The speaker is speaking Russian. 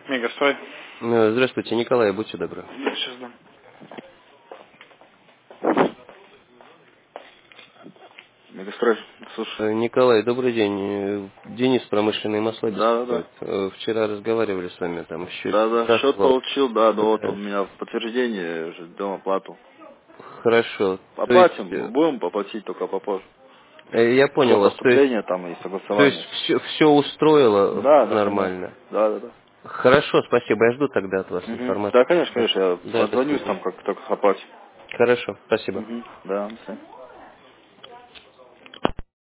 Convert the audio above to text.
Мегастрой. Здравствуйте, Николай, будьте добры. Да, сейчас дам. Мегастрой, слушай. Николай, добрый день. Денис, промышленные масла Да. беспокоит. Вчера разговаривали с вами, там счет Да, счет участвовал. получил, да, ну вот у меня в подтверждение, ждем оплату. Хорошо. То есть, Оплатим, будем поплатить только попозже. я Все понял вас. поступления там и То есть согласование. все устроило Да, конечно. нормально. Да. Хорошо, спасибо. Я жду тогда от вас Да, информацию. конечно, я Да, до отзвонюсь там, свидания. как только оплатим. Хорошо, спасибо. Да, до свидания.